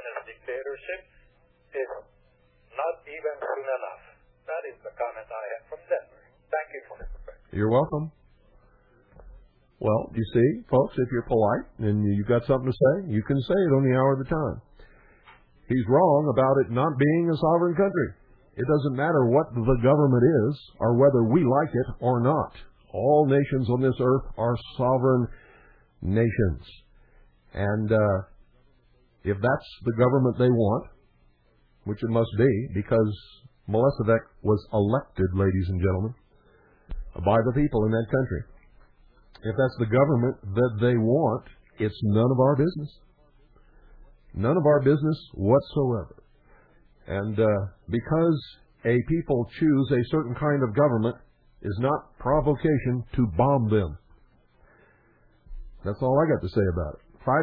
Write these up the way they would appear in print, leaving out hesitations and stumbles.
communist dictatorship is not even soon enough. That is the comment I have from Denver. Thank you, Mr. President. You're welcome. Well, you see, folks, if you're polite and you've got something to say, you can say it on the hour of the time. He's wrong about it not being a sovereign country. It doesn't matter what the government is or whether we like it or not. All nations on this earth are sovereign nations. And if that's the government they want, which it must be, because Milosevic was elected, ladies and gentlemen, by the people in that country. If that's the government that they want, it's none of our business. None of our business whatsoever. And because a people choose a certain kind of government is not provocation to bomb them. That's all I got to say about it.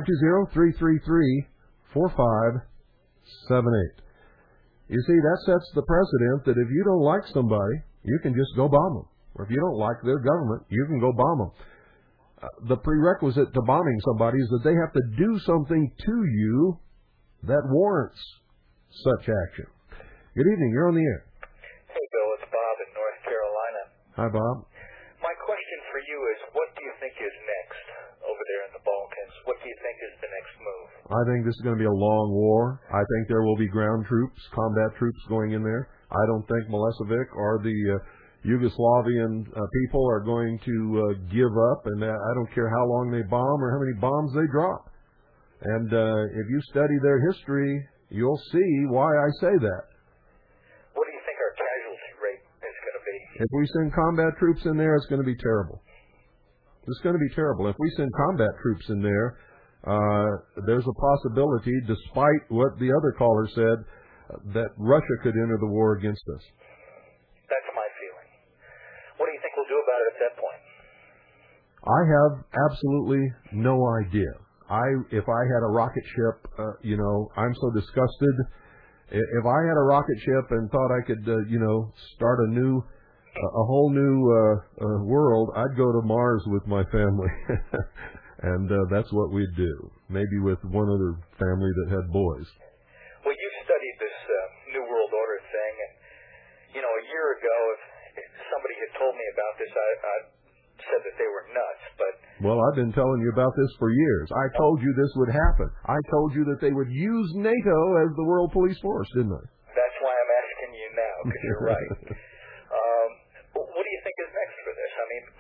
520-333-4578. You see, that sets the precedent that if you don't like somebody, you can just go bomb them. Or if you don't like their government, you can go bomb them. The prerequisite to bombing somebody is that they have to do something to you that warrants such action. Good evening. You're on the air. Hey, Bill. It's Bob in North Carolina. Hi, Bob. My question for you is, what do you think is next over there in the Balkans? What do you think is the next move? I think this is going to be a long war. I think there will be ground troops, combat troops going in there. I don't think Milosevic or the Yugoslavian people are going to give up, and I don't care how long they bomb or how many bombs they drop. And if you study their history, you'll see why I say that. What do you think our casualty rate is going to be? If we send combat troops in there, it's going to be terrible. It's going to be terrible. If we send combat troops in there, there's a possibility, despite what the other caller said, that Russia could enter the war against us. That's my feeling. What do you think we'll do about it at that point? I have absolutely no idea. If I had a rocket ship, I'm so disgusted. If I had a rocket ship and thought I could, start a whole new world, I'd go to Mars with my family. And that's what we'd do. Maybe with one other family that had boys. Well, you studied this New World Order thing, and, a year ago, if somebody had told me about this, I said that they were nuts, but... Well, I've been telling you about this for years. I told you this would happen. I told you that they would use NATO as the world police force, didn't I? That's why I'm asking you now, because you're right. What do you think is next for this? I mean,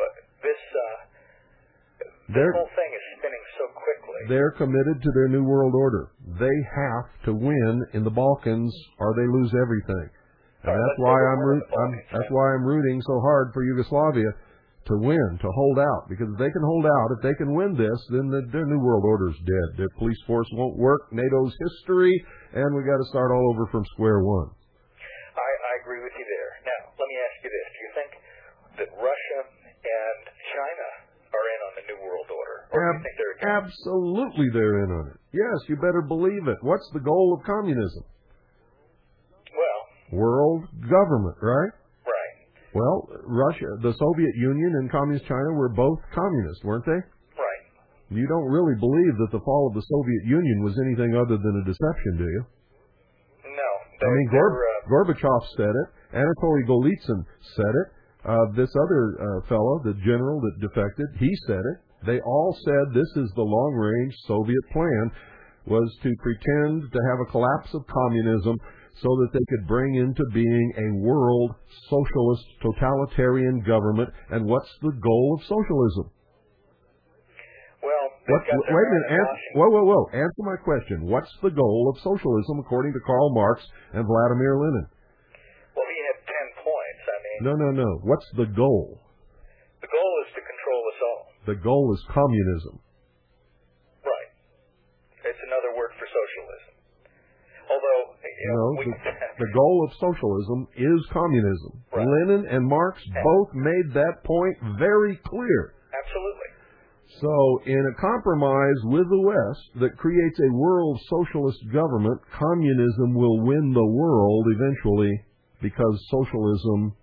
this whole thing is spinning so quickly. They're committed to their New World Order. They have to win in the Balkans, or they lose everything. And that's why I'm rooting so hard for Yugoslavia to win, to hold out. Because if they can hold out, if they can win this, then their New World Order is dead. Their police force won't work, NATO's history, and we got to start all over from square one. I agree with you there. Now, let me ask you this. Do you think that Russia and China are in on the New World Order? Or do you think they're against? Absolutely they're in on it. Yes, you better believe it. What's the goal of communism? Well... World government, right? Right. Well, Russia, the Soviet Union and Communist China were both communist, weren't they? Right. You don't really believe that the fall of the Soviet Union was anything other than a deception, do you? No. Gorbachev said it. Anatoly Golitsyn said it. This other fellow, the general that defected, he said it. They all said this is the long-range Soviet plan, was to pretend to have a collapse of communism so that they could bring into being a world socialist totalitarian government. And what's the goal of socialism? Well, wait a minute. Whoa. Answer my question. What's the goal of socialism according to Karl Marx and Vladimir Lenin? Well, he had 10 points. I mean... No. What's the goal? The goal is to control us all. The goal is communism. Right. It's another word for socialism. Although... the goal of socialism is communism. Right. Lenin and Marx both made that point very clear. Absolutely. So, in a compromise with the West that creates a world socialist government, communism will win the world eventually because socialism's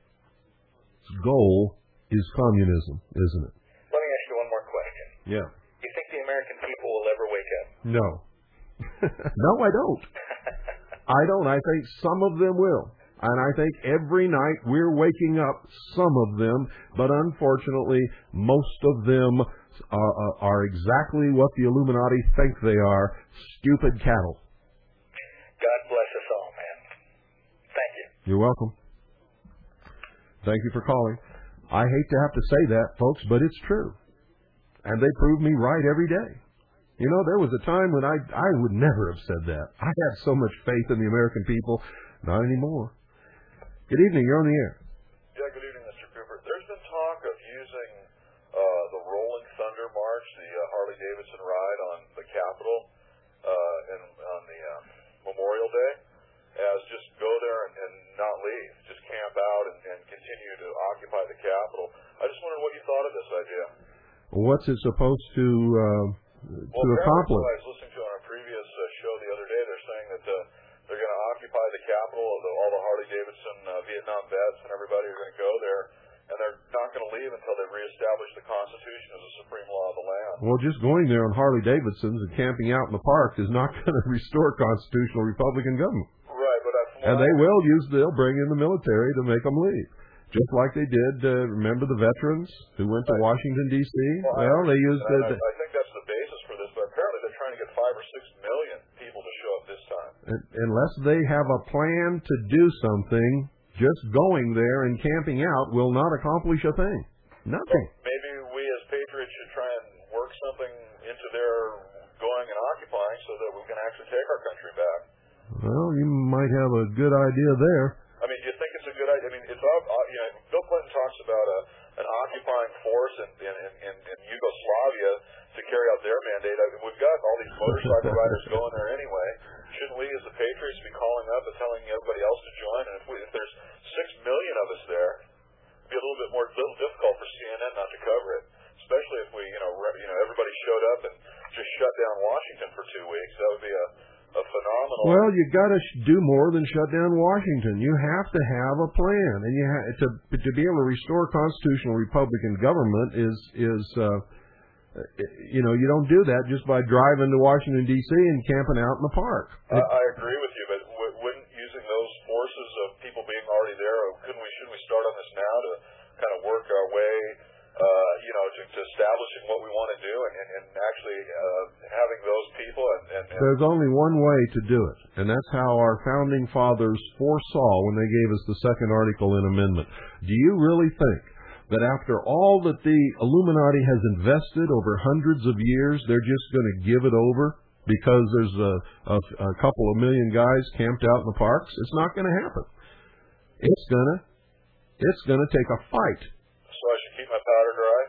goal is communism, isn't it? Let me ask you one more question. Yeah. Do you think the American people will ever wake up? No. No, I don't. I don't. I think some of them will. And I think every night we're waking up some of them, but unfortunately, most of them are exactly what the Illuminati think they are, stupid cattle. God bless us all, man. Thank you. You're welcome. Thank you for calling. I hate to have to say that, folks, but it's true. And they prove me right every day. You know, there was a time when I would never have said that. I had so much faith in the American people. Not anymore. Good evening. You're on the air. Yeah, good evening, Mr. Cooper. There's been talk of using the Rolling Thunder March, the Harley-Davidson ride on the Capitol and on the Memorial Day, as just go there and not leave, just camp out and continue to occupy the Capitol. I just wondered what you thought of this idea. What's it supposed to accomplish? I was listening to on a previous show the other day. They're saying that they're going to occupy the Capitol. All the Harley-Davidson Vietnam vets and everybody are going to go there, and they're not going to leave until they reestablish the Constitution as the supreme law of the land. Well, just going there on Harley-Davidsons and camping out in the park is not going to restore constitutional Republican government. Right, but and they'll bring in the military to make them leave. Just like they did, remember the veterans who went to Washington, D.C.? Well, they used... I think that's the basis for this, but apparently they're trying to get 5 or 6 million people to show up this time. Unless they have a plan to do something, just going there and camping out will not accomplish a thing. Nothing. Well, maybe we as patriots should try and work something into their going and occupying so that we can actually take our country back. Well, you might have a good idea there. I mean, do you think it's a good idea? I mean, it's Bill Clinton talks about an occupying force in Yugoslavia to carry out their mandate. I mean, we've got all these motorcycle riders going there anyway. Shouldn't we, as the patriots, be calling up and telling everybody else to join? And if there's 6 million of us there, it'd be a little difficult for CNN not to cover it. Especially if we, everybody showed up and just shut down Washington for 2 weeks. That would be a phenomenal. Well, you got to do more than shut down Washington. You have to have a plan, and to be able to restore constitutional Republican government is you don't do that just by driving to Washington D.C. and camping out in the park. I agree with you, but wouldn't using those forces of people being already there, shouldn't we start on this now to kind of work our way? To establishing what we want to do and actually having those people. There's only one way to do it, and that's how our founding fathers foresaw when they gave us the second article in amendment. Do you really think that after all that the Illuminati has invested over hundreds of years, they're just going to give it over because there's a couple of million guys camped out in the parks? It's not going to happen. It's going to take a fight. So I should keep my powder dry?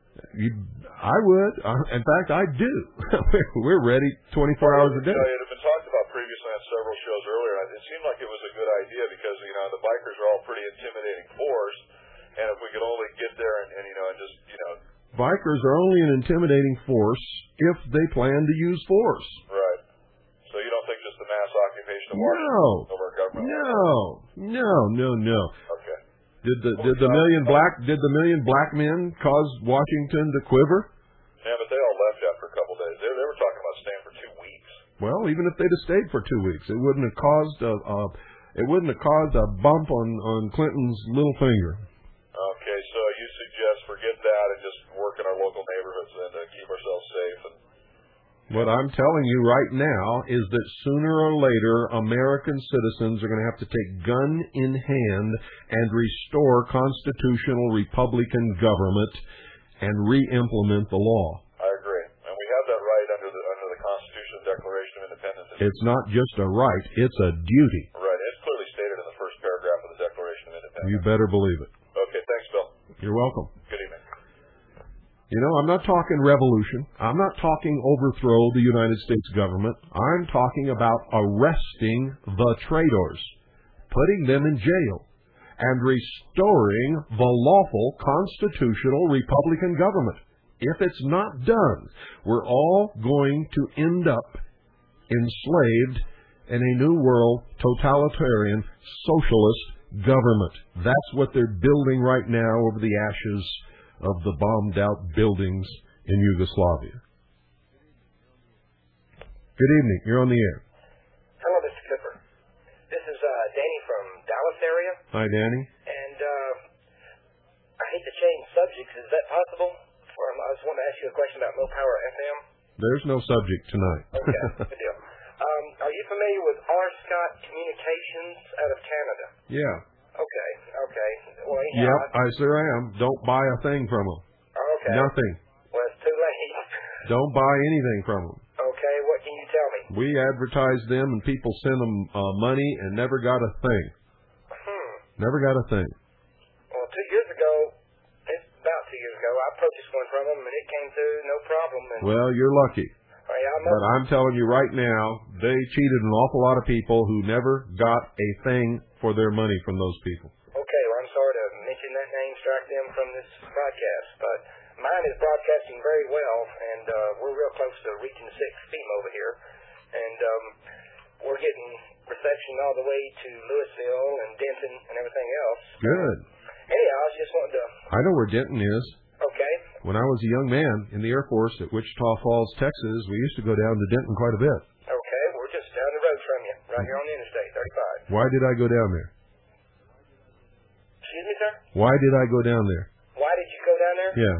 I would. In fact, I do. We're ready 24 hours a day. It had been talked about previously on several shows earlier. It seemed like it was a good idea because, the bikers are all pretty intimidating force. And if we could only get there and just. Bikers are only an intimidating force if they plan to use force. Right. So you don't think just the mass occupation of Washington over our government? No. Okay. Did the million black men cause Washington to quiver? Yeah, but they all left after a couple days. They were talking about staying for 2 weeks. Well, even if they'd have stayed for 2 weeks, it wouldn't have caused a bump on Clinton's little finger. Okay, so you suggest forget that and just work in our local neighborhoods and keep ourselves safe. What I'm telling you right now is that sooner or later, American citizens are going to have to take gun in hand and restore constitutional Republican government and re-implement the law. I agree. And we have that right under the Constitution and Declaration of Independence. It's not just a right, it's a duty. Right. It's clearly stated in the first paragraph of the Declaration of Independence. You better believe it. Okay, thanks, Bill. You're welcome. Good evening. I'm not talking revolution. I'm not talking overthrow the United States government. I'm talking about arresting the traitors, putting them in jail, and restoring the lawful constitutional Republican government. If it's not done, we're all going to end up enslaved in a new world totalitarian socialist government. That's what they're building right now over the ashes of the bombed-out buildings in Yugoslavia. Good evening. You're on the air. Hello, Mr. Cooper. This is Danny from Dallas area. Hi, Danny. And I hate to change subjects. Is that possible? I just want to ask you a question about Low Power FM. There's no subject tonight. Okay, good deal. Are you familiar with R. Scott Communications out of Canada? Yeah. Okay. Well, anyhow, Yep, I sure am. Don't buy a thing from them. Okay. Nothing. Well, it's too late. Don't buy anything from them. Okay, what can you tell me? We advertised them and people sent them money and never got a thing. Never got a thing. Well, 2 years ago, it's about 2 years ago, I purchased one from them and it came through no problem. And Well, you're lucky. But I'm telling you right now, they cheated an awful lot of people who never got a thing for their money from those people. Okay, well, I'm sorry to mention that name, strike them from this broadcast, but mine is broadcasting very well, and we're real close to reaching 6 feet over here, and we're getting reception all the way to Louisville and Denton and everything else. Good. Anyhow, I just wanted to... I know where Denton is. Okay. When I was a young man in the Air Force at Wichita Falls, Texas, we used to go down to Denton quite a bit. Okay, we're just down the road from you, right here on the Interstate 35. Why did I go down there? Excuse me, sir? Why did I go down there? Why did you go down there? Yeah.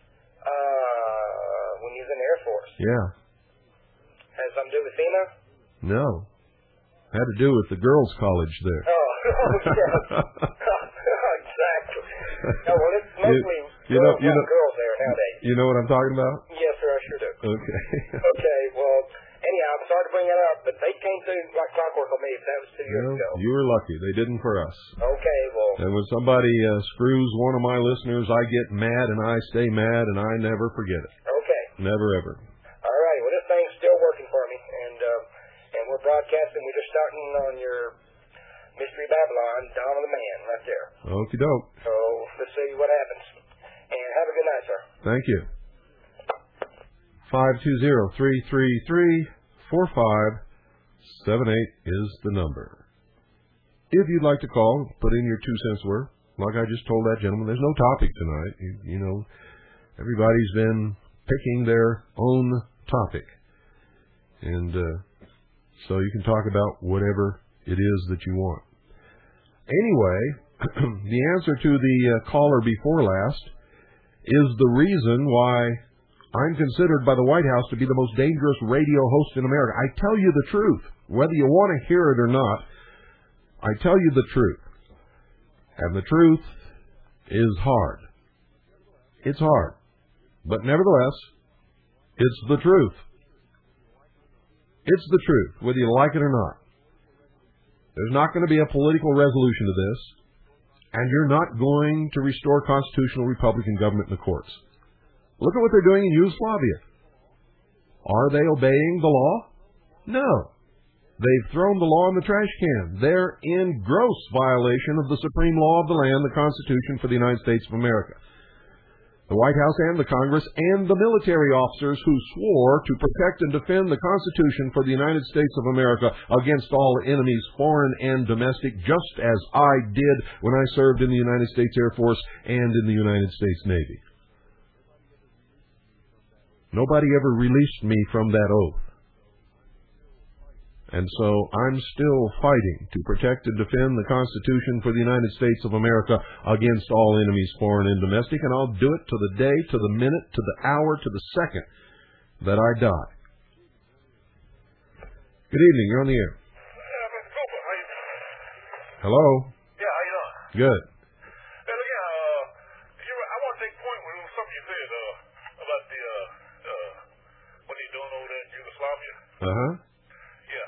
When you was in the Air Force. Yeah. Has something to do with FEMA? No. Had to do with the girls' college there. Oh, yeah. Exactly. No, well, it's mostly girls there nowadays. You know what I'm talking about? Yes, sir, I sure do. Okay. Okay, well, anyhow, I'm sorry to bring that up, but they came through like clockwork on me. That was 2 years ago. You were lucky. They didn't for us. Okay, well. And when somebody screws one of my listeners, I get mad and I stay mad and I never forget it. Okay. Never ever. All right, well, this thing's still working for me, and we're broadcasting. We're just starting on your Mystery Babylon, Dawn of the Man, right there. Okie doke. So let's see what happens. And have a good night, sir. Thank you. 520-333-4578 is the number. If you'd like to call, put in your 2 cents worth. Like I just told that gentleman, there's no topic tonight. You know, everybody's been picking their own topic. And so you can talk about whatever it is that you want. Anyway, the answer to the caller before last is the reason why I'm considered by the White House to be the most dangerous radio host in America. I tell you the truth. Whether you want to hear it or not, I tell you the truth. And the truth is hard. It's hard. But nevertheless, it's the truth. It's the truth, whether you like it or not. There's not going to be a political resolution to this, and you're not going to restore constitutional Republican government in the courts. Look at what they're doing in Yugoslavia. Are they obeying the law? No. They've thrown the law in the trash can. They're in gross violation of the supreme law of the land, the Constitution for the United States of America. The White House and the Congress and the military officers who swore to protect and defend the Constitution for the United States of America against all enemies, foreign and domestic, just as I did when I served in the United States Air Force and in the United States Navy. Nobody ever released me from that oath. And so I'm still fighting to protect and defend the Constitution for the United States of America against all enemies, foreign and domestic, and I'll do it to the day, to the minute, to the hour, to the second that I die. Good evening. You're on the air. Mr. Cooper, how you doing? Hello. Yeah, how you doing? Good. I want to take point with something you said about the what they're doing over there in Yugoslavia. Uh-huh. Yeah.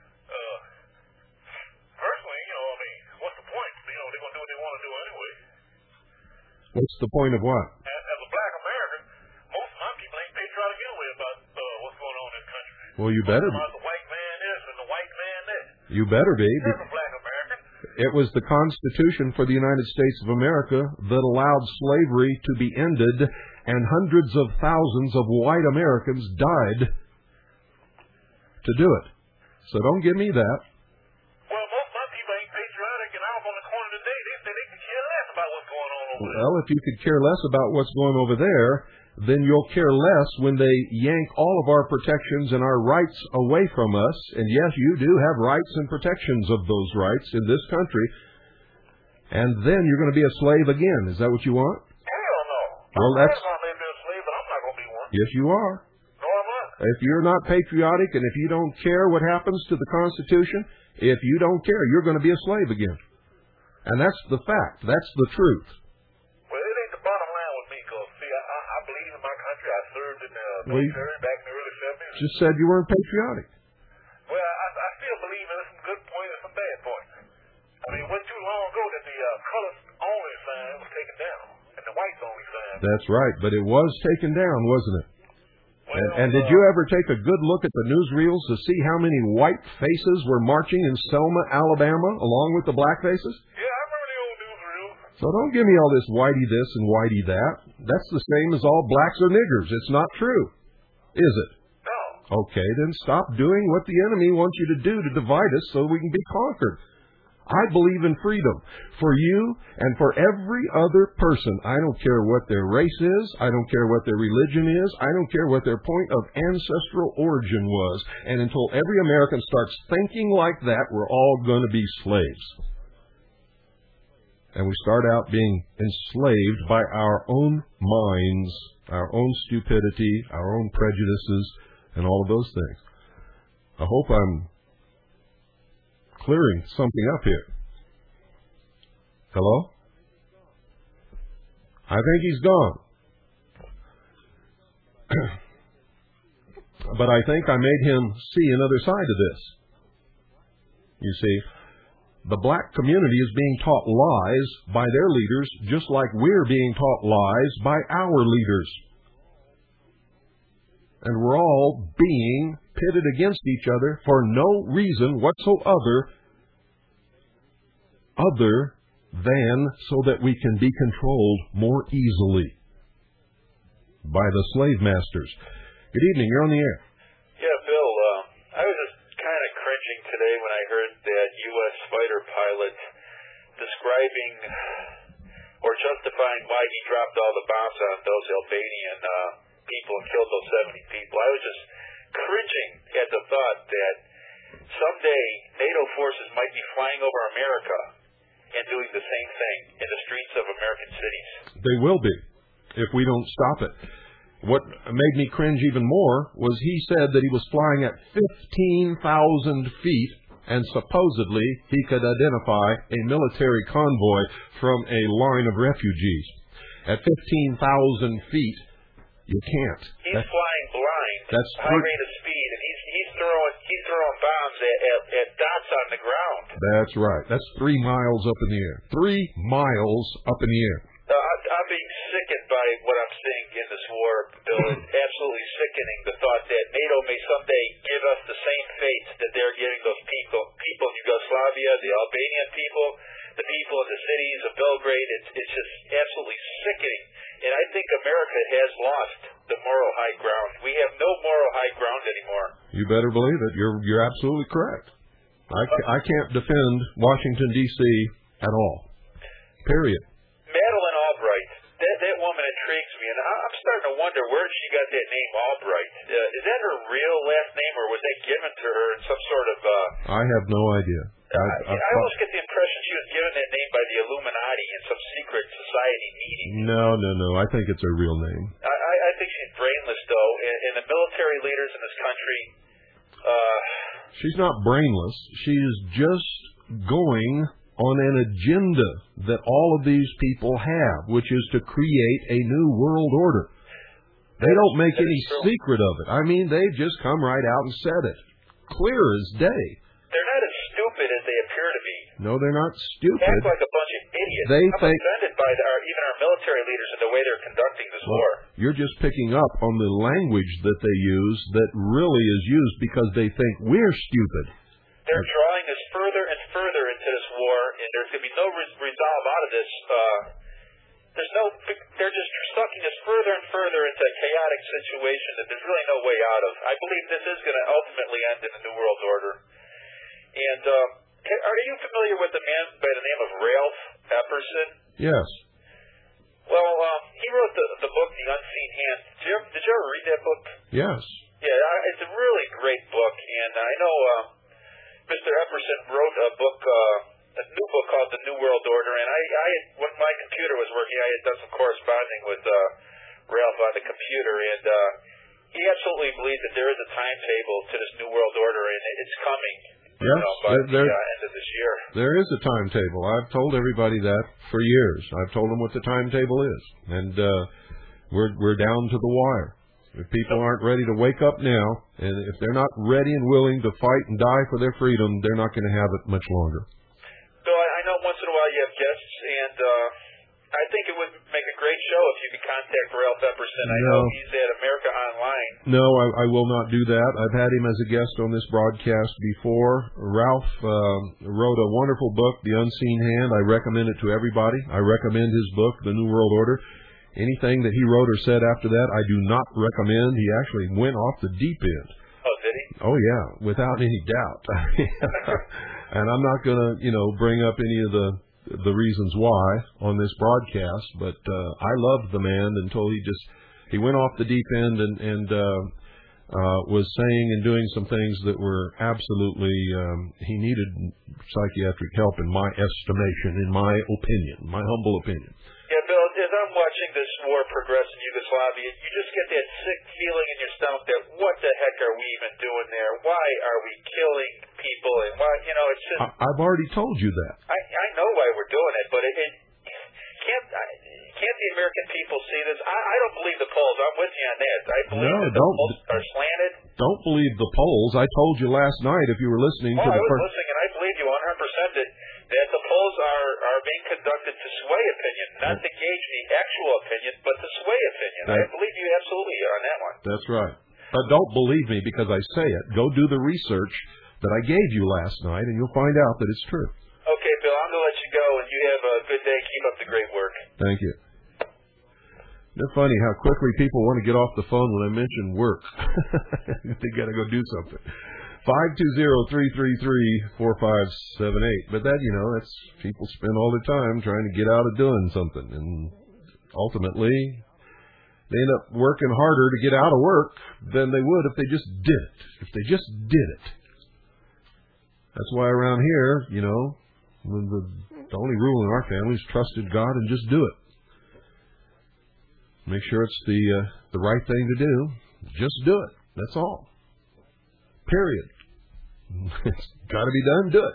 Personally, what's the point? They're going to do what they want to do anyway. What's the point of what? As a black American, most of my people ain't patriotic anyway about what's going on in this country. Well, you better be. About the white man this and the white man that. You better be. As a black American. It was the Constitution for the United States of America that allowed slavery to be ended, and hundreds of thousands of white Americans died to do it. So don't give me that. Well, most of my people ain't patriotic, and I was on the corner today. They said they could care less about what's going on over Well, if you could care less about what's going over there, then you'll care less when they yank all of our protections and our rights away from us. And yes, you do have rights and protections of those rights in this country. And then you're going to be a slave again. Is that what you want? Hell no. Well, I'm not maybe a slave, but I'm not going to be one. Yes, you are. No, I'm not. If you're not patriotic and if you don't care what happens to the Constitution, if you don't care, you're going to be a slave again. And that's the fact. That's the truth. Well, it ain't the bottom line with me, because, see, I believe in my country. I served in the military back in the early 70s. Just said you weren't patriotic. Well, I still believe in some good points and some bad points. I mean, it wasn't too long ago that the colors-only sign was taken down, and the whites-only sign. That's right, but it was taken down, wasn't it? Well, And did you ever take a good look at the newsreels to see how many white faces were marching in Selma, Alabama, along with the black faces? Yeah, I remember the old newsreels. So don't give me all this whitey this and whitey that. That's the same as all blacks are niggers. It's not true, is it? No. Okay, then stop doing what the enemy wants you to do to divide us so we can be conquered. I believe in freedom for you and for every other person. I don't care what their race is. I don't care what their religion is. I don't care what their point of ancestral origin was. And until every American starts thinking like that, we're all going to be slaves. And we start out being enslaved by our own minds, our own stupidity, our own prejudices, and all of those things. I hope I'm clearing something up here. Hello? I think he's gone. But I think I made him see another side of this. You see, the black community is being taught lies by their leaders, just like we're being taught lies by our leaders. And we're all being pitted against each other for no reason whatsoever other than so that we can be controlled more easily by the slave masters. Good evening. You're on the air. Yeah, Bill, I was just kind of cringing today when I heard that U.S. fighter pilot describing or justifying why he dropped all the bombs on those Albanian people and killed those 70 people. I was just cringing at the thought that someday NATO forces might be flying over America and doing the same thing in the streets of American cities. They will be, if we don't stop it. What made me cringe even more was he said that he was flying at 15,000 feet and supposedly he could identify a military convoy from a line of refugees. At 15,000 feet, you can't. He's flying blind, that's high rate of speed, and he's throwing bombs at dots on the ground. That's right. That's 3 miles up in the air. 3 miles up in the air. I'm being sickened by what I'm seeing in this war, Bill. It's absolutely sickening, the thought that NATO may someday give us the same fate that they're giving those people in Yugoslavia, the Albanian people, the people in the cities of Belgrade. It's just absolutely sickening. And I think America has lost the moral high ground. We have no moral high ground anymore. You better believe it. You're absolutely correct. I can't defend Washington, D.C. at all. Period. Madeleine Albright, that woman intrigues me, and I'm starting to wonder where she got that name Albright. Is that her real last name, or was that given to her in some sort of... I have no idea. I almost get the impression she was given that name by the Illuminati in some secret society meeting. No. I think it's her real name. I think she's brainless, though, and the military leaders in this country... She's not brainless. She's just going on an agenda that all of these people have, which is to create a new world order. They don't make any secret of it. I mean, they just come right out and said it. Clear as day. They're not as stupid as they appear to be. No, they're not stupid. They act like a bunch of idiots. I'm offended by even our military leaders and the way they're conducting this war. You're just picking up on the language that they use that really is used because they think we're stupid. They're drawing us further and further into this war, and there's going to be no resolve out of this. They're just sucking us further and further into a chaotic situation that there's really no way out of. I believe this is going to ultimately end in the New World Order. And are you familiar with a man by the name of Ralph Epperson? Yes. he wrote the book, The Unseen Hand. Did you ever read that book? Yes. Yeah, it's a really great book, and I know Mr. Epperson wrote a new book called The New World Order, and when my computer was working, I had done some corresponding with Ralph on the computer, and he absolutely believes that there is a timetable to this New World Order, and it's coming. Yes, by the end of this year. There is a timetable. I've told everybody that for years. I've told them what the timetable is, and we're down to the wire. If people aren't ready to wake up now, and if they're not ready and willing to fight and die for their freedom, they're not going to have it much longer. So I know once in a while you have guests, and I think it would make a great show if you could contact Ralph Epperson. I know he's at America Online. No, I will not do that. I've had him as a guest on this broadcast before. Ralph wrote a wonderful book, The Unseen Hand. I recommend it to everybody. I recommend his book, The New World Order. Anything that he wrote or said after that, I do not recommend. He actually went off the deep end. Oh, did he? Oh, yeah, without any doubt. And I'm not going to, bring up any of the reasons why on this broadcast, but I loved the man until he went off the deep end and was saying and doing some things that were absolutely, he needed psychiatric help in my estimation, in my opinion, my humble opinion. Yeah, Bill, as I'm watching this war progress in Yugoslavia, you just get that sick feeling in your stomach that what the heck are we even doing there? Why are we killing people? And why, it's just... I've already told you that. I know why we're doing it, but can't the American people see this? I don't believe the polls. I'm with you on that. I believe that the polls are slanted. Don't believe the polls. I told you last night, if you were listening to the... I was listening, and I believe you 100% that the polls are being conducted to sway opinion, not to gauge the actual opinion, but to sway opinion. I believe you absolutely are on that one. That's right. But don't believe me because I say it. Go do the research that I gave you last night, and you'll find out that it's true. Okay, Bill, I'm going to let you go, and you have a good day. Keep up the great work. Thank you. It's funny how quickly people want to get off the phone when I mention work. They got to go do something. 520-333-4578. But that, that's people spend all their time trying to get out of doing something. And ultimately, they end up working harder to get out of work than they would if they just did it. If they just did it. That's why around here, the only rule in our family is trusted God and just do it. Make sure it's the right thing to do. Just do it. That's all. Period. It's got to be done. Do it.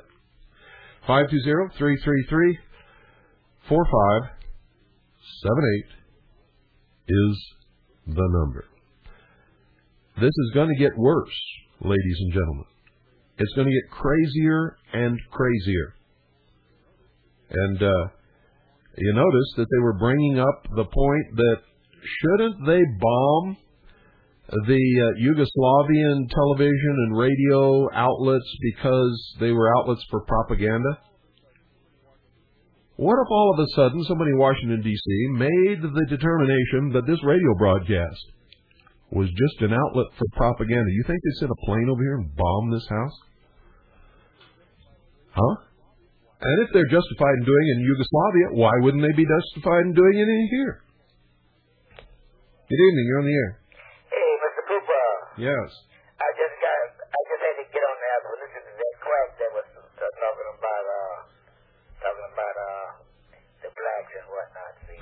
520-333-4578 is the number. This is going to get worse, ladies and gentlemen. It's going to get crazier and crazier. And you notice that they were bringing up the point that shouldn't they bomb the Yugoslavian television and radio outlets because they were outlets for propaganda? What if all of a sudden somebody in Washington, D.C. made the determination that this radio broadcast was just an outlet for propaganda? You think they'd send a plane over here and bomb this house? Huh? And if they're justified in doing it in Yugoslavia, why wouldn't they be justified in doing it in here? Good evening, you're on the air. Hey, Mr. Cooper. Yes. I just had to get on there to listen to that crack that was talking about the blacks and whatnot. See?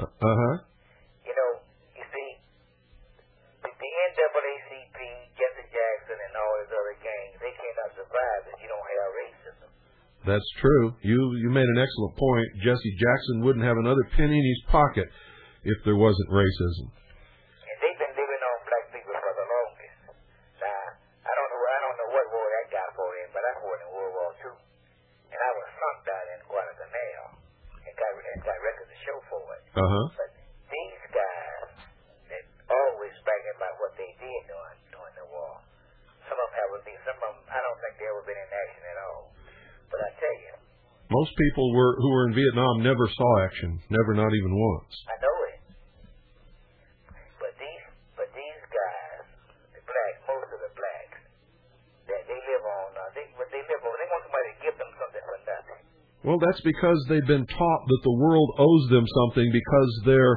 You see, the NAACP, Jesse Jackson, and all these other gangs, they cannot survive if you don't have racism. That's true. You made an excellent point. Jesse Jackson wouldn't have another penny in his pocket if there wasn't racism. And they've been living on black people for the longest. Now, I don't know what war that guy fought in, but I fought in World War II. And I was sunk down in Guadalcanal and got records to show for it. But these guys, they're always bragging about what they did during the war. Some of them I don't think they ever been in action at all. But I tell you, most people who were in Vietnam never saw action, never, not even once. I know it. But these guys, the blacks, most of the blacks, that they live on, they want somebody to give them something for nothing. Well, that's because they've been taught that the world owes them something because they're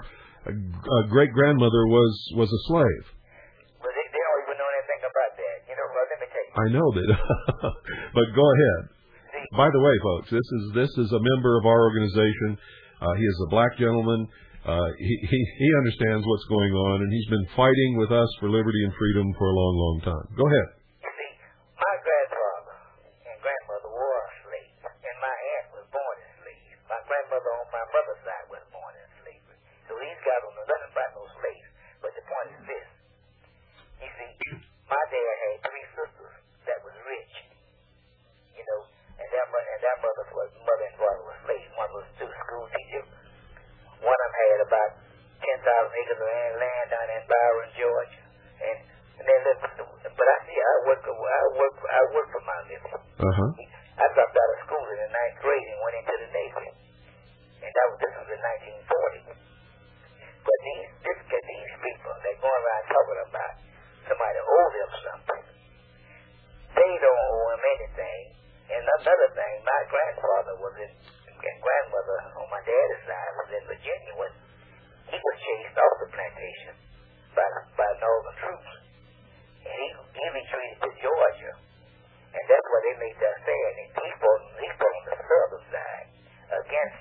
great-grandmother was a slave. Well, they don't even know anything about that. You know, well, let me tell you. I know that. But go ahead. By the way, folks, this is a member of our organization. He is a black gentleman. He understands what's going on, and he's been fighting with us for liberty and freedom for a long, long time. Go ahead. You see, my grandfather and grandmother were slaves, and my aunt was born in slavery. My grandmother on my mother's side was born in slavery. So these guys don't know nothing about no slaves. But the point is this. You see, my dad had 3 sisters that was rich, you know, and their mother and father were slaves. One was a school teacher. One of them had about 10,000 acres of land down in Byron, Georgia, and they lived. But I see, I work for my living. I dropped out of school in the 9th grade and went into the Navy, and this was in 1940. But these people, they go around talking about somebody owe them something. They don't owe them anything. And another thing, my grandfather and grandmother on my dad's side was in Virginia when he was chased off the plantation by Northern troops. And he retreated to Georgia. And that's why they made that stand. And he fought on the southern side against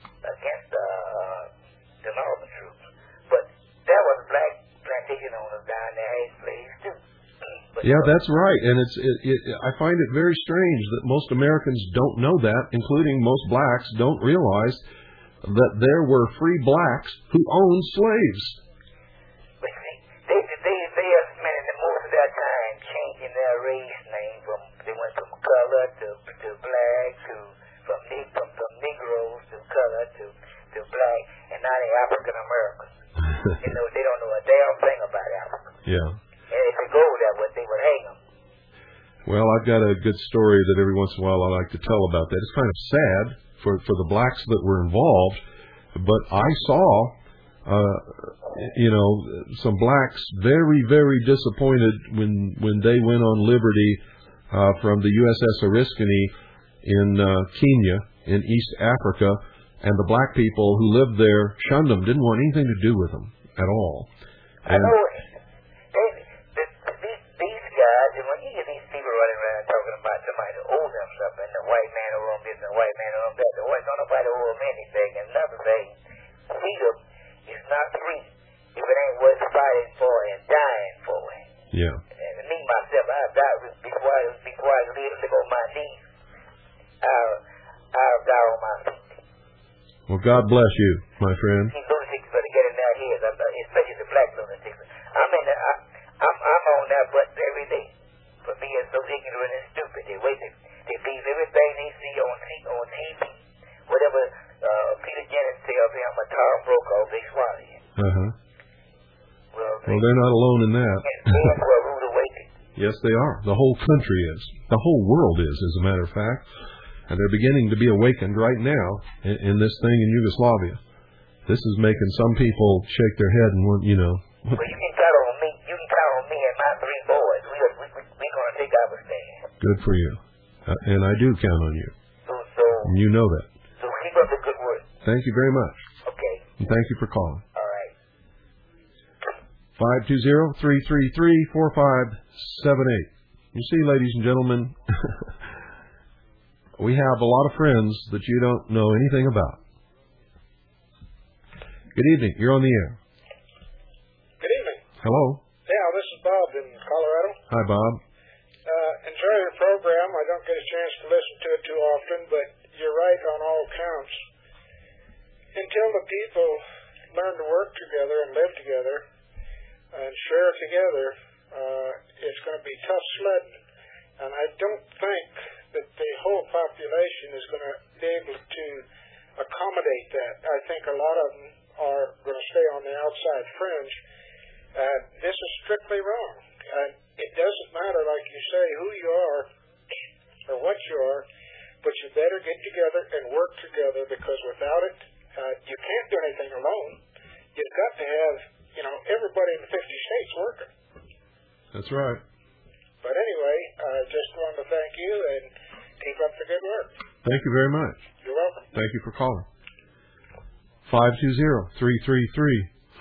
the Northern troops. But there was black plantation owners down there had slaves too. Yeah, that's right, and I find it very strange that most Americans don't know that, including most blacks don't realize that there were free blacks who owned slaves. But they are spending most of their time changing their race name they went from color to black from Negroes to color to black, and now they're African Americans. You know, they don't know a damn thing about Africa. Yeah. And if they go that way, they would hang them. Well, I've got a good story that every once in a while I like to tell about that. It's kind of sad for the blacks that were involved, but I saw, some blacks very, very disappointed when they went on liberty from the USS Oriskany in Kenya in East Africa, and the black people who lived there shunned them, didn't want anything to do with them at all. I know these guys, and when you get these people running around talking about somebody that owes them something, the white man owes them this and the white man owes them that, the white don't nobody owe them anything. And another thing, freedom is not free if it ain't worth fighting for and dying for it. Yeah. And me, myself, I'll die before I live on my knees. I'll die on my feet. Well, God bless you, my friend. These lunatics better get in their heads, especially the black lunatics. I'm on that button every day for being so ignorant and stupid. They believe everything they see on TV. Whatever Peter Jennings tells them, a Tom Brokaw, they swallow it. Well, they're not alone in that. They're for a rude awakening. Yes, they are. The whole country is. The whole world is, as a matter of fact. And they're beginning to be awakened right now in this thing in Yugoslavia. This is making some people shake their head and want, Well, you can count on me. You can count on me and my 3 boys. We're going to take our stand. Good for you. And I do count on you. So and you know that. So keep up the good work. Thank you very much. Okay. And thank you for calling. All right. 520-333-4578. You see, ladies and gentlemen, we have a lot of friends that you don't know anything about. Good evening. You're on the air. Good evening. Hello. Yeah, this is Bob in Colorado. Hi, Bob. Enjoy your program. I don't get a chance to listen to it too often, but you're right on all counts. Until the people learn to work together and live together and share together, it's going to be tough sledding. And I don't think that the whole population is going to be able to accommodate that. I think a lot of them are going to stay on the outside fringe. This is strictly wrong. It doesn't matter, like you say, who you are or what you are, but you better get together and work together, because without it, you can't do anything alone. You've got to have, everybody in the 50 states working. That's right. But anyway, I just wanted to thank you and keep up the good work. Thank you very much. You're welcome. Thank you for calling. 520-333-4578.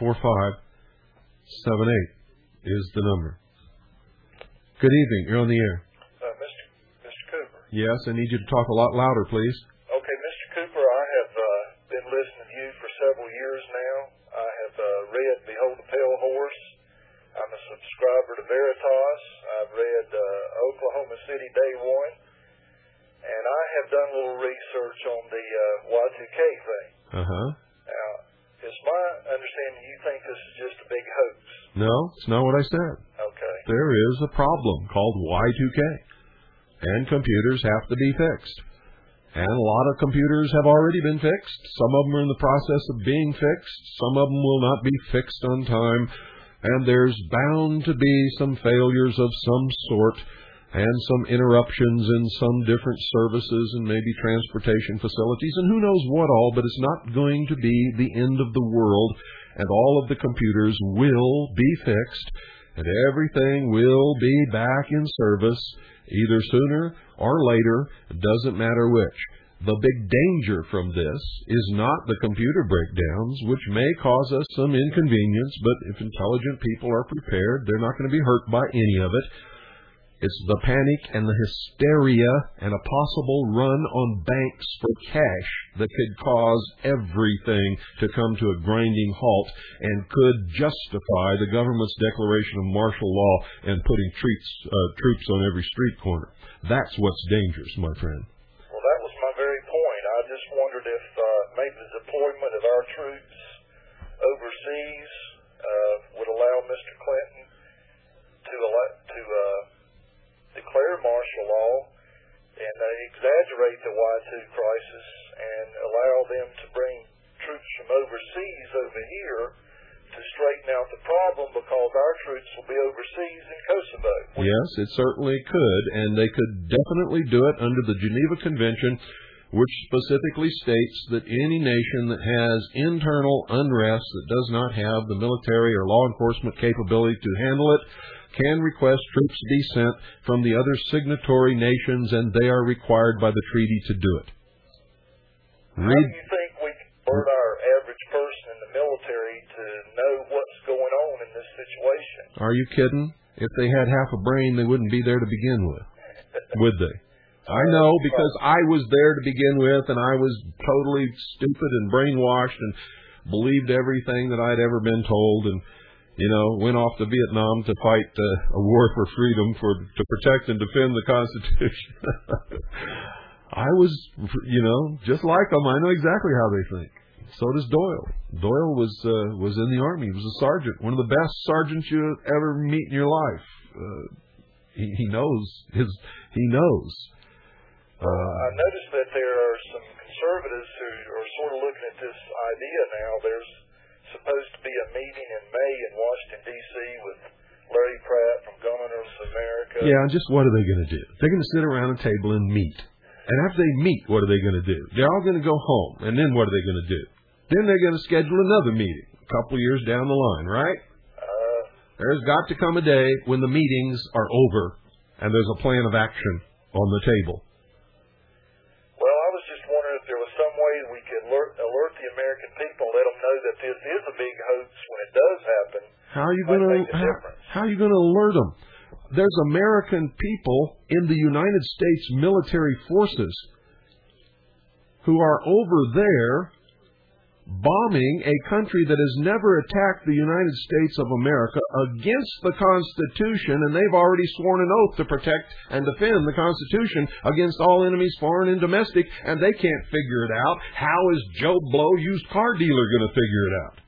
is the number. Good evening. You're on the air. Mr. Cooper. Yes, I need you to talk a lot louder, please. Okay, Mr. Cooper, I have been listening to you for several years now. I have read Behold the Pale Horse. I'm a subscriber to Veritas. I've read Oklahoma City Day One. And I have done a little research on the Y2K thing. Uh-huh. Now, it's my understanding you think this is just a big hoax. No, it's not what I said. Okay. There is a problem called Y2K, and computers have to be fixed. And a lot of computers have already been fixed. Some of them are in the process of being fixed. Some of them will not be fixed on time. And there's bound to be some failures of some sort and some interruptions in some different services and maybe transportation facilities and who knows what all, but it's not going to be the end of the world, and all of the computers will be fixed, and everything will be back in service either sooner or later. It doesn't matter which. The big danger from this is not the computer breakdowns, which may cause us some inconvenience, but if intelligent people are prepared, they're not going to be hurt by any of it. It's the panic and the hysteria and a possible run on banks for cash that could cause everything to come to a grinding halt and could justify the government's declaration of martial law and putting troops on every street corner. That's what's dangerous, my friend. Well, that was my very point. I just wondered if maybe the deployment of our troops overseas would allow Mr. Clinton to declare martial law and exaggerate the Y2 crisis and allow them to bring troops from overseas over here to straighten out the problem, because our troops will be overseas in Kosovo. Yes, it certainly could, and they could definitely do it under the Geneva Convention, which specifically states that any nation that has internal unrest that does not have the military or law enforcement capability to handle it can request troops to be sent from the other signatory nations, and they are required by the treaty to do it. How do you think we can alert our average person in the military to know what's going on in this situation? Are you kidding? If they had half a brain, they wouldn't be there to begin with, would they? I know, because I was there to begin with, and I was totally stupid and brainwashed and believed everything that I'd ever been told, and went off to Vietnam to fight a war for freedom, to protect and defend the Constitution. I was, just like them. I know exactly how they think. So does Doyle. Doyle was in the Army. He was a sergeant, one of the best sergeants you ever meet in your life. He knows. He knows. I noticed that there are some conservatives who are sort of looking at this idea now. There's supposed to be a meeting in May in Washington, D.C. with Larry Pratt from Gun Owners of America. Yeah, and just what are they going to do? They're going to sit around a table and meet. And after they meet, what are they going to do? They're all going to go home, and then what are they going to do? Then they're going to schedule another meeting a couple of years down the line, right? There's got to come a day when the meetings are over and there's a plan of action on the table. Well, I was just wondering if there was some way we could alert the American people, let them know that this is a big hoax when it does happen. How are you going to alert them? There's American people in the United States military forces who are over there bombing a country that has never attacked the United States of America against the Constitution, and they've already sworn an oath to protect and defend the Constitution against all enemies, foreign and domestic, and they can't figure it out. How is Joe Blow, used car dealer, going to figure it out?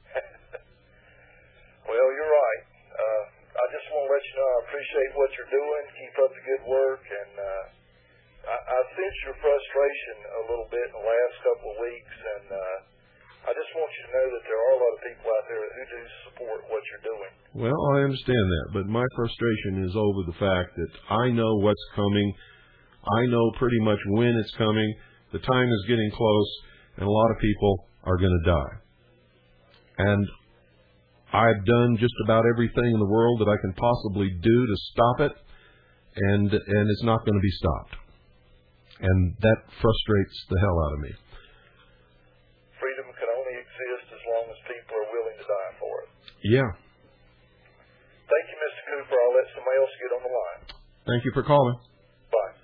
Well, you're right. I just want to let you know I appreciate what you're doing. Keep up the good work, and I sense your frustration a little bit in the last couple of weeks, and I just want you to know that there are a lot of people out there who do support what you're doing. Well, I understand that, but my frustration is over the fact that I know what's coming. I know pretty much when it's coming. The time is getting close, and a lot of people are going to die. And I've done just about everything in the world that I can possibly do to stop it, and it's not going to be stopped. And that frustrates the hell out of me. Freedom can only exist as long as people are willing to die for it. Yeah. Thank you, Mr. Cooper. I'll let somebody else get on the line. Thank you for calling. Bye.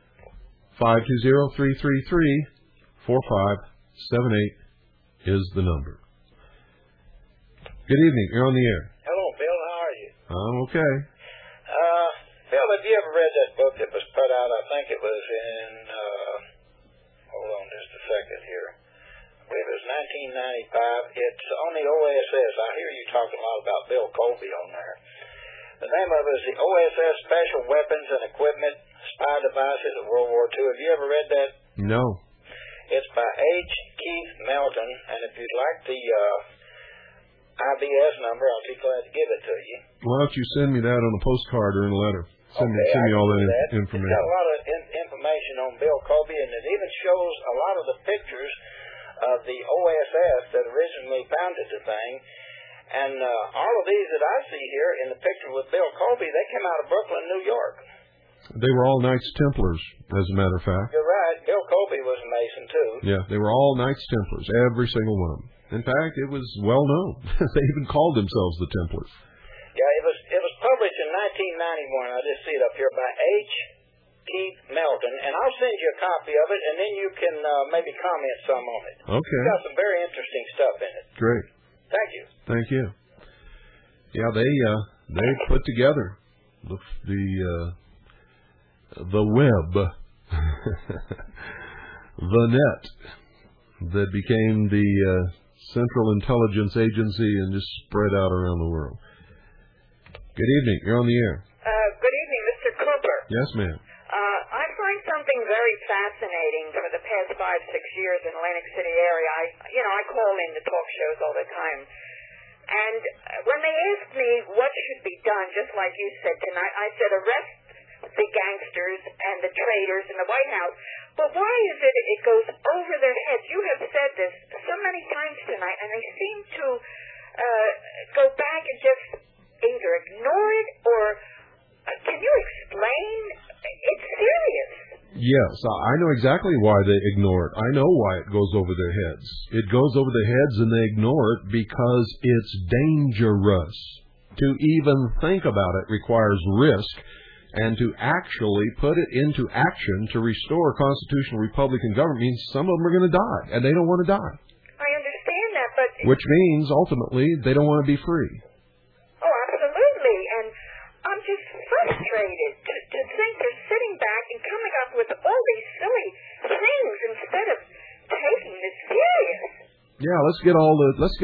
520-333-4578 is the number. Good evening. You're on the air. Hello, Bill. How are you? I'm okay. Bill, have you ever read that book that was put out? I think it was in, hold on just a second here. I believe it was 1995. It's on the OSS. I hear you talking a lot about Bill Colby on there. The name of it is the OSS Special Weapons and Equipment Spy Devices of World War II. Have you ever read that? No. It's by H. Keith Melton, and if you'd like the IBS number, I'll be glad to give it to you. Why don't you send me that on a postcard or in a letter? Send me all that information. It's got a lot of information on Bill Colby, and it even shows a lot of the pictures of the OSS that originally founded the thing. And all of these that I see here in the picture with Bill Colby, they came out of Brooklyn, New York. They were all Knights Templars, as a matter of fact. You're right. Bill Colby was a Mason, too. Yeah, they were all Knights Templars, every single one of them. In fact, it was well known. They even called themselves the Templars. Yeah, it was published in 1991. I just see it up here by H. Keith Melton, and I'll send you a copy of it, and then you can maybe comment some on it. Okay. It's got some very interesting stuff in it. Great. Thank you. Thank you. Yeah, they put together the web, the net that became the Central Intelligence Agency and just spread out around the world. Good evening. You're on the air. Good evening, Mr. Cooper. Yes, ma'am. I find something very fascinating for the past 5-6 years in Atlantic City area. I call in the talk shows all the time. And when they ask me what should be done, just like you said tonight, I said arrest the gangsters and the traitors in the White House. But why is it goes over their heads? You have said this so many times tonight, and they seem to go back and just either ignore it or can you explain? It's serious. Yes, I know exactly why they ignore it. I know why it goes over their heads. It goes over their heads and they ignore it because it's dangerous. To even think about it requires risk, and to actually put it into action to restore constitutional Republican government means some of them are going to die, and they don't want to die. I understand that, but... Which means, ultimately, they don't want to be free. Oh, absolutely, and I'm just frustrated to think they're sitting back and coming up with all these silly things instead of taking this serious. Yeah, let's get all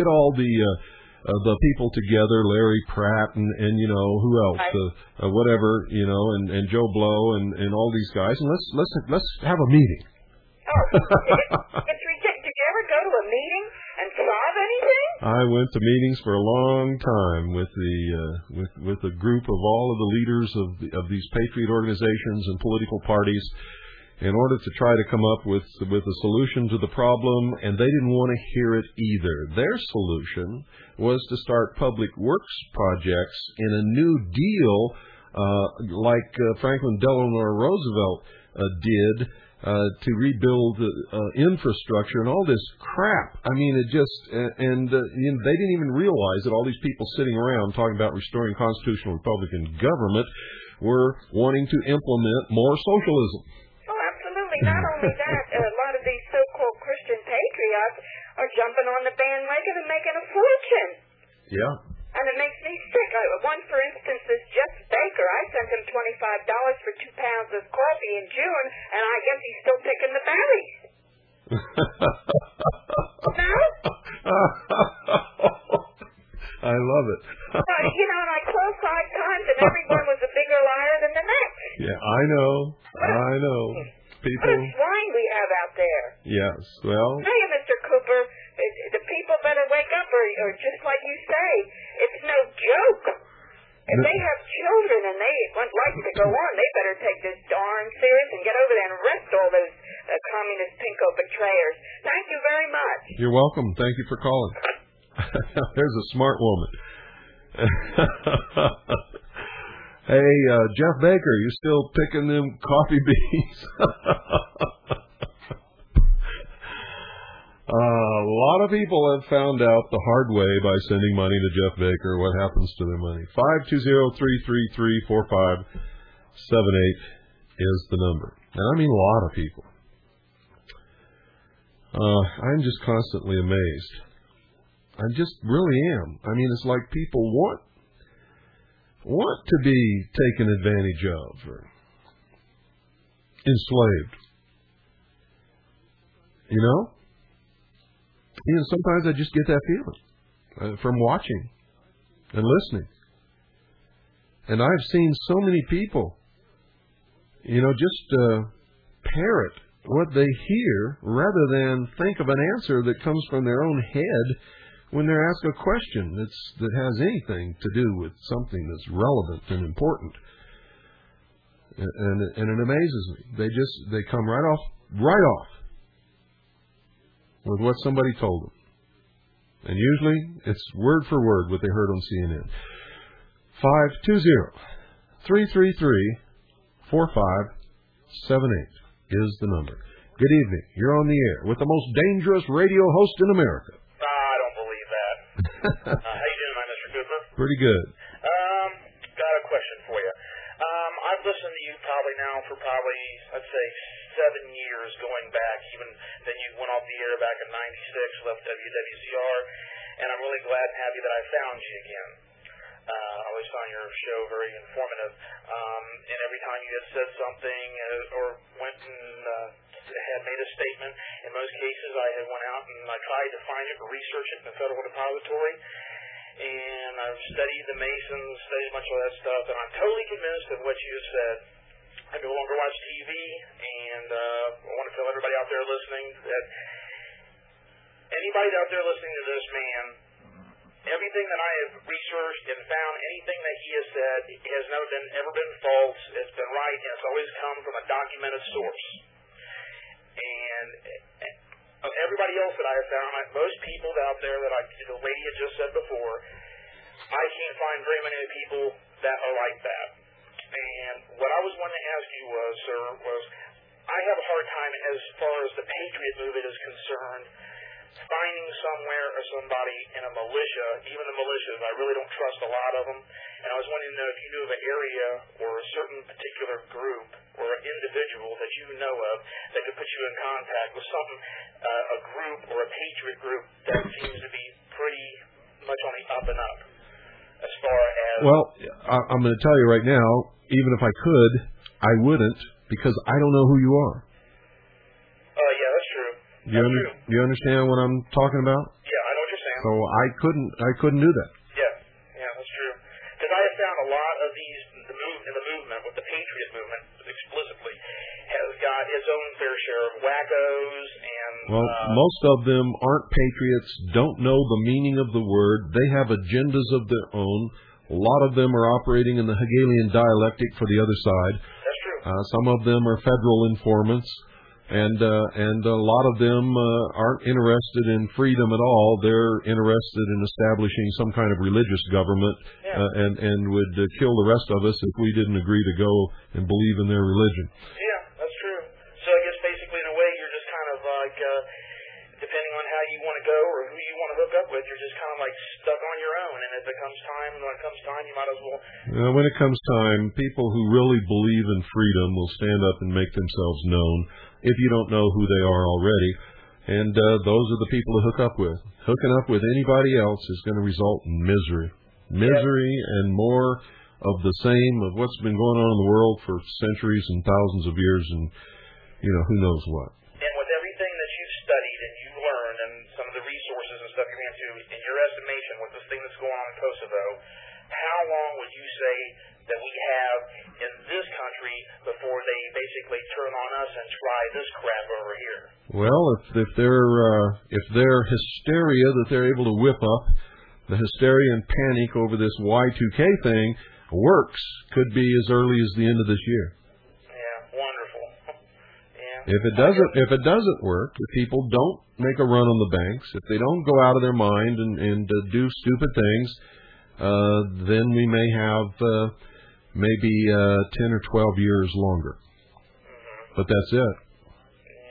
the people together, Larry Pratt and who else, whatever, and Joe Blow and all these guys, and let's have a meeting. Oh, it's ridiculous. Did you ever go to a meeting and solve anything? I went to meetings for a long time with a group of all of the leaders of these patriot organizations and political parties, in order to try to come up with a solution to the problem, and they didn't want to hear it either. Their solution was to start public works projects in a New Deal, like Franklin Delano Roosevelt did, to rebuild infrastructure and all this crap. I mean, it just they didn't even realize that all these people sitting around talking about restoring constitutional Republican government were wanting to implement more socialism. Not only that, a lot of these so-called Christian patriots are jumping on the bandwagon and making a fortune. Yeah. And it makes me sick. One, for instance, is Jeff Baker. I sent him $25 for 2 pounds of coffee in June, and I guess he's still picking the berries. No? I love it. But, and I called 5 times, and everyone was a bigger liar than the next. Yeah, I know. People. What a swine we have out there. Yes, well. Hey, Mr. Cooper, the people better wake up, or just like you say, it's no joke. If they have children and they want life to go on, they better take this darn serious and get over there and arrest all those communist pinko betrayers. Thank you very much. You're welcome. Thank you for calling. There's a smart woman. Hey, Jeff Baker, you still picking them coffee beans? A lot of people have found out the hard way by sending money to Jeff Baker what happens to their money. 520-333-4578 is the number. And I mean a lot of people. I'm just constantly amazed. I just really am. I mean, it's like people want to be taken advantage of or enslaved. You know? Sometimes I just get that feeling from watching and listening. And I've seen so many people, just parrot what they hear rather than think of an answer that comes from their own head when they're asked a question that has anything to do with something that's relevant and important. And it amazes me. They come right off with what somebody told them. And usually it's word for word what they heard on CNN. 520-333-4578 is the number. Good evening. You're on the air with the most dangerous radio host in America. I don't believe that. How you doing, Mr. Cooper? Pretty good. Got a question for you. I've listened to you for I'd say 7 years going back, even then you went off the air back in 96, left WWCR, and I'm really glad and happy that I found you again. I always found your show very informative, and every time you had said something or went and had made a statement, in most cases I had went out and I tried to find it or research it in the Federal Depository, and I've studied the Masons, studied a bunch of that stuff, and I'm totally convinced of what you have said. I no longer watch TV, and I want to tell everybody out there listening that anybody out there listening to this man, everything that I have researched and found, anything that he has said, has never been false. It's been right, and it's always come from a documented source. And everybody else that I have found, most people out there that the lady had just said before, I can't find very many people that are like that. And what I was wanting to ask you was, sir, I have a hard time as far as the Patriot movement is concerned, finding somewhere or somebody in a militia, even the militias, I really don't trust a lot of them. And I was wanting to know if you knew of an area or a certain particular group or an individual that you know of that could put you in contact with something, a group or a Patriot group that seems to be pretty much on the up and up as far as... Well, I'm going to tell you right now, even if I could, I wouldn't, because I don't know who you are. Yeah, that's true. Do you understand what I'm talking about? Yeah, I know what you're saying. So I couldn't do that. Yeah, that's true. Because I have found a lot of these, the movement, with the Patriot movement explicitly, has got its own fair share of wackos and... Well, most of them aren't patriots, don't know the meaning of the word. They have agendas of their own. A lot of them are operating in the Hegelian dialectic for the other side. That's true. Some of them are federal informants. And a lot of them aren't interested in freedom at all. They're interested in establishing some kind of religious government, and would kill the rest of us if we didn't agree to go and believe in their religion. Yeah, that's true. So I guess basically in a way you're just kind of like, depending on how you want to go or who you want to hook up with, you're just kind of like stuck on your own. And if it comes time, you might as well... When it comes time, people who really believe in freedom will stand up and make themselves known, if you don't know who they are already. And those are the people to hook up with. Hooking up with anybody else is going to result in misery. Misery and more of the same of what's been going on in the world for centuries and thousands of years, and, who knows what. And with everything that you've studied and you've learned and some of the resources and stuff you're into, in your estimation, with this thing that's going on in Kosovo, how long would you say that we have in this country before they basically turn on us and try this crap over here? Well, if their hysteria that they're able to whip up, the hysteria and panic over this Y2K thing works, could be as early as the end of this year. Yeah, wonderful. Yeah. If it doesn't work, if people don't make a run on the banks, if they don't go out of their mind and do stupid things, then we may have maybe 10 or 12 years longer. Mm-hmm. But that's it. Yeah.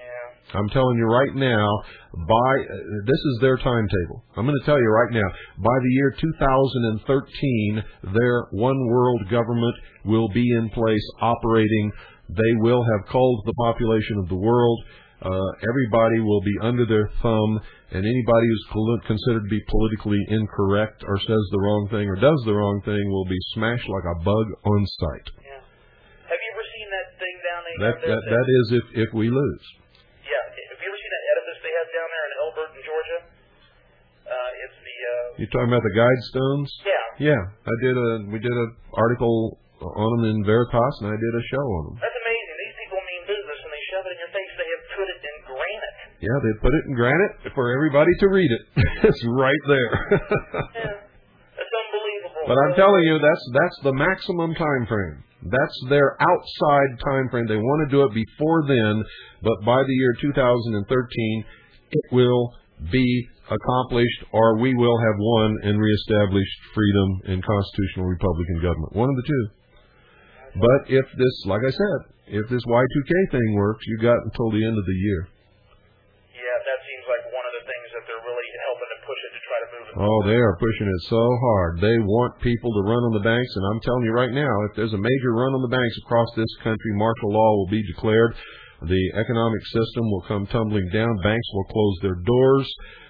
I'm telling you right now, this is their timetable. I'm going to tell you right now, by the year 2013, their one world government will be in place operating. They will have culled the population of the world. Everybody will be under their thumb, and anybody who's considered to be politically incorrect or says the wrong thing or does the wrong thing will be smashed like a bug on sight. Yeah. Have you ever seen that thing down there? That is if we lose. Yeah. Have you ever seen that edifice they have down there in Elbert, in Georgia? It's the. You talking about the Guidestones? Yeah. Yeah. We did an article on them in Veritas, and I did a show on them. That's amazing. These people mean business, and they shove it in your face. They have put it in granite. Yeah, they put it in granite for everybody to read it. It's right there. Yeah. That's unbelievable. But I'm telling you, that's the maximum time frame. That's their outside time frame. They want to do it before then, but by the year 2013, it will be accomplished, or we will have won and reestablished freedom and constitutional Republican government. One of the two. But if this, like I said, if this Y2K thing works, you got until the end of the year. Yeah, that seems like one of the things that they're really helping to push it to try to move it. Oh, they are pushing it so hard. They want people to run on the banks, and I'm telling you right now, if there's a major run on the banks across this country, martial law will be declared. The economic system will come tumbling down. Banks will close their doors,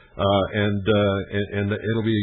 and it'll be,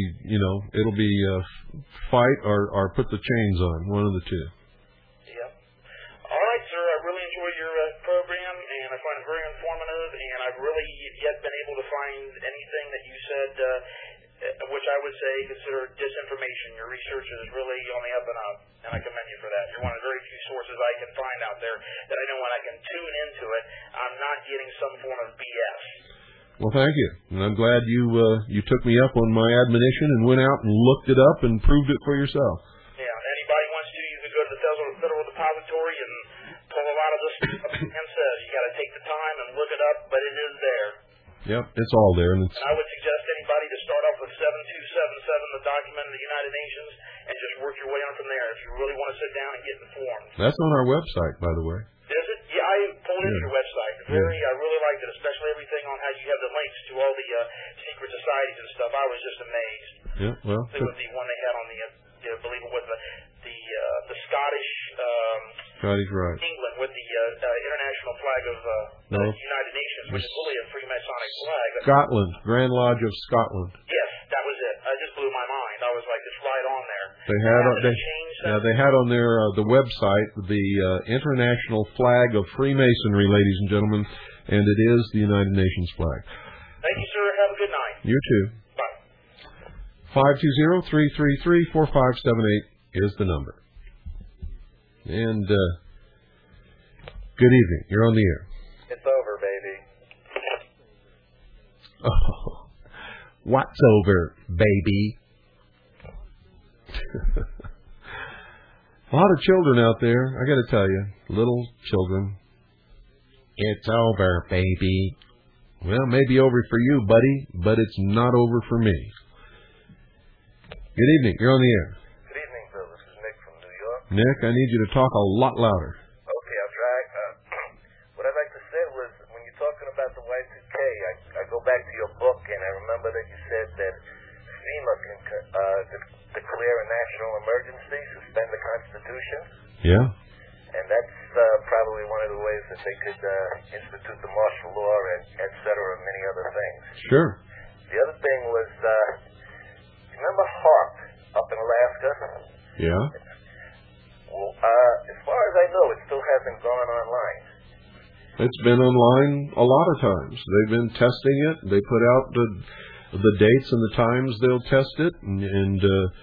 fight or put the chains on, one of the two. All right, sir. I really enjoy your program, and I find it very informative, and I've really yet been able to find anything that you said, which I would say consider disinformation. Your research is really on the up and up, and I commend you for that. You're one of the very few sources I can find out there that I know when I can tune into it, I'm not getting some form of BS. Well, thank you, and I'm glad you took me up on my admonition and went out and looked it up and proved it for yourself. Yeah, anybody wants to, you can go to the Federal Depository and pull a lot of this stuff and says you got to take the time and look it up, but it is there. Yep, it's all there. And I would suggest anybody to start off with 7277, the document of the United Nations, and just work your way on from there if you really want to sit down and get informed. That's on our website, by the way. Is it? Yeah, I pulled into your website. I really liked it, especially everything on how you have the links to all the secret societies and stuff. I was just amazed. Yeah, well. It was the one they had on the, I believe it was the Scottish, right. England with the international flag of the United Nations, which is really a Freemasonic flag. Scotland, Grand Lodge of Scotland. Yes, that was it. It just blew my mind. I was like, it's right on there. They had on their the website the international flag of Freemasonry, ladies and gentlemen, and it is the United Nations flag. Thank you, sir. Have a good night. You too. Bye. 520-333-4578 is the number. And good evening. You're on the air. It's over, baby. Oh, what's over, baby? A lot of children out there, I got to tell you, little children. It's over, baby. Well, maybe over for you, buddy, but it's not over for me. Good evening. You're on the air. Good evening, Bill. This is Nick from New York. Nick, I need you to talk a lot louder. Okay, I'll try. What I'd like to say was, when you're talking about the Y2K, I go back to your book, and I remember that you said that FEMA can declare a national emergency, suspend the Constitution. Yeah. And that's probably one of the ways that they could institute the martial law, et cetera, and many other things. Sure. The other thing was, remember HAARP up in Alaska? Yeah. Well, as far as I know, it still hasn't gone online. It's been online a lot of times. They've been testing it. They put out the dates and the times they'll test it, and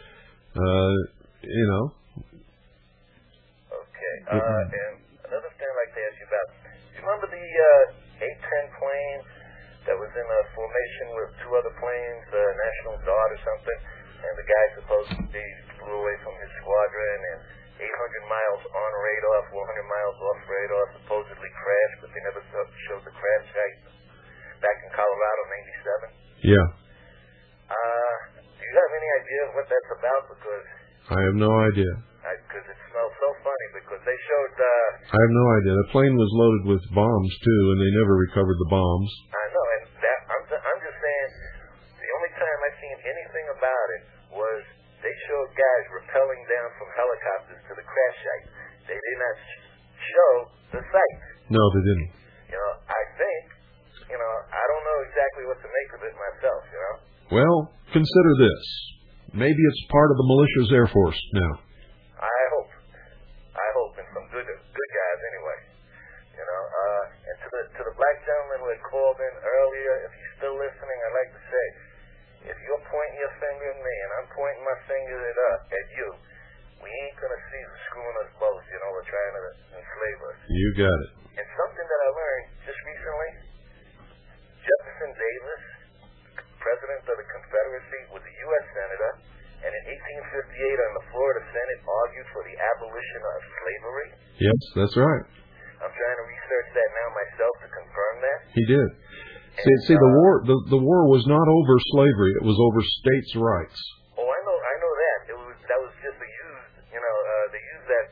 you know. Okay. And another thing I'd like to ask you about. Do you remember the A-10 plane that was in a formation with two other planes, National Guard or something, and the guy supposedly flew away from his squadron and 800 miles on radar, 400 miles off radar, supposedly crashed, but they never showed the crash site back in Colorado, 97? Yeah. Do you have any idea what that's about? Because I have no idea. I because it smells so funny because they showed... I have no idea. The plane was loaded with bombs, too, and they never recovered the bombs. I know, and that I'm just saying the only time I've seen anything about it was they showed guys rappelling down from helicopters to the crash site. They did not show the site. No, they didn't. You know, I think, you know, I don't know exactly what to make of it myself, you know. Well, consider this. Maybe it's part of the militia's Air Force now. I hope, and some good guys anyway. You know, and to the black gentleman who had called in earlier, if he's still listening, I'd like to say, if you're pointing your finger at me and I'm pointing my finger at you, we ain't gonna see who's screwing us both. You know, we're trying to enslave us. You got it. And something that I learned just recently, Jefferson Davis, President of the Confederacy, was a U.S. Senator, and in 1858 on the floor of the Senate argued for the abolition of slavery. Yes, that's right. I'm trying to research that now myself to confirm that. He did. See, the war was not over slavery; it was over states' rights. Oh, I know that. That was just a used, you know, they used that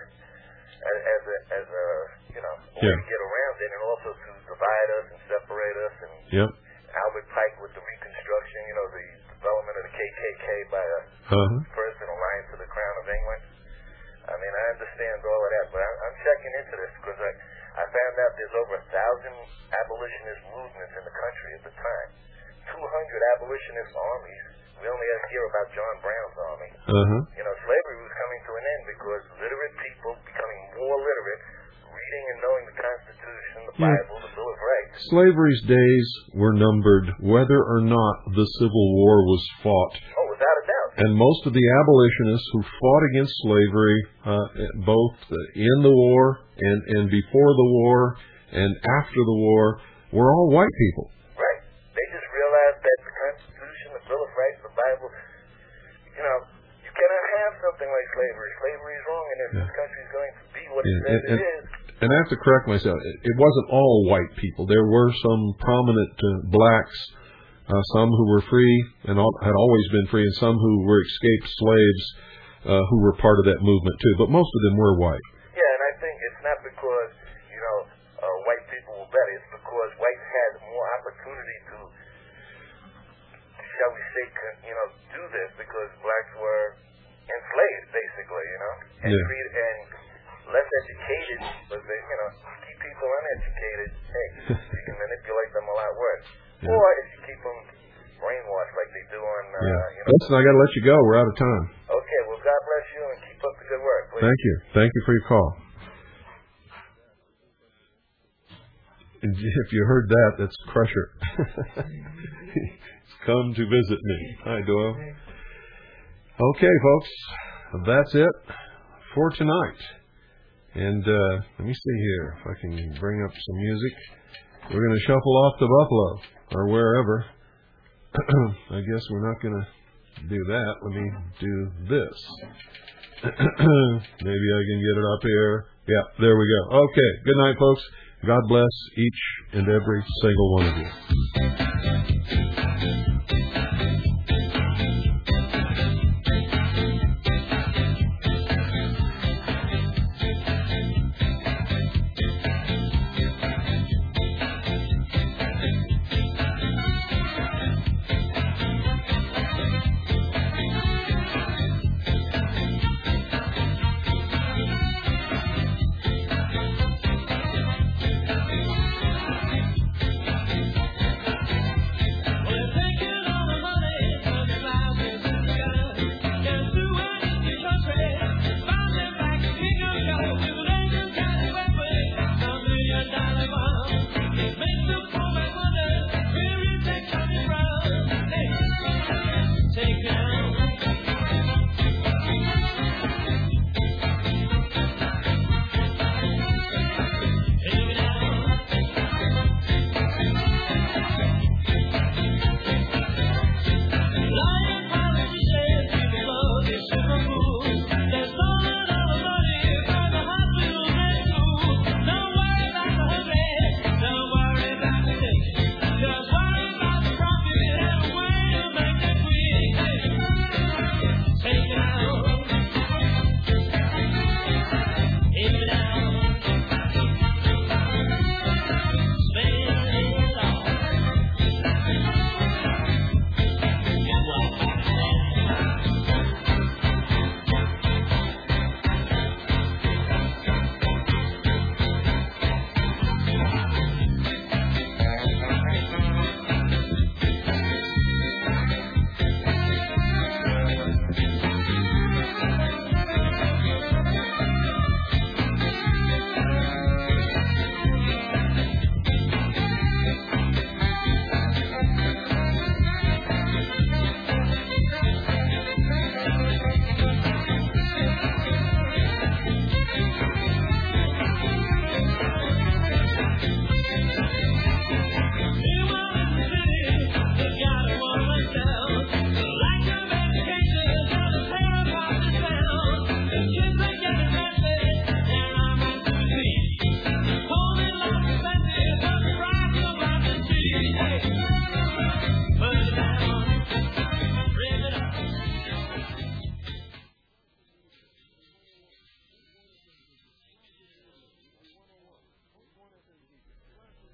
as a you know, way to get around it, and also to divide us and separate us. And yep. Albert Pike with the Reconstruction, you know, the development of the KKK by a person aligned to the Crown of England. I mean, I understand all of that, but I'm checking into this because I found out there's over 1,000 abolitionist movements in the country at the time. 200 abolitionist armies. We only hear about John Brown's army. You know, slavery was coming to an end because literate people becoming more literate, reading and knowing the Constitution, the Bible, the Bill of Rights. Slavery's days were numbered whether or not the Civil War was fought. Oh, without a doubt. And most of the abolitionists who fought against slavery, both in the war and before the war and after the war, were all white people. Right. They just realized that the Constitution, the Bill of Rights, the Bible, you know, you cannot have something like slavery. Slavery is wrong, and if this country is going to be what it says it is. And I have to correct myself. It wasn't all white people. There were some prominent blacks, some who were free and had always been free, and some who were escaped slaves who were part of that movement too. But most of them were white. Yeah, and I think it's not because, you know, white people were better. It's because whites had more opportunity to, shall we say, you know, do this because blacks were enslaved, basically, you know, and less educated, but they, you know, keep people uneducated, hey, you can manipulate them a lot worse. Or if you keep them brainwashed like they do on, you know. Listen, I got to let you go. We're out of time. Okay, well, God bless you and keep up the good work, please. Thank you. Thank you for your call. If you heard that, that's Crusher. He's come to visit me. Hi, Doyle. Okay, folks, that's it for tonight. And let me see here if I can bring up some music. We're going to shuffle off to Buffalo or wherever. I guess we're not going to do that. Let me do this. Maybe I can get it up here. Yeah, there we go. Okay, good night, folks. God bless each and every single one of you. Well, they're taking all the money.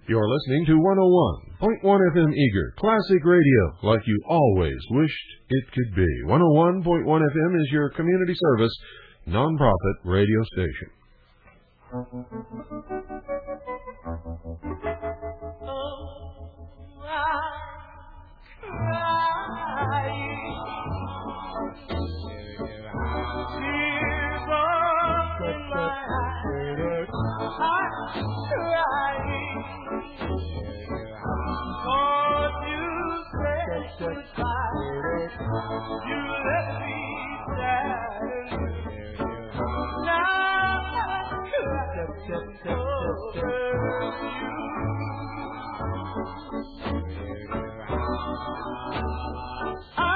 You're listening to 101.1 FM Eager, classic radio like you always wished it could be. 101.1 FM is your community service, nonprofit radio station. I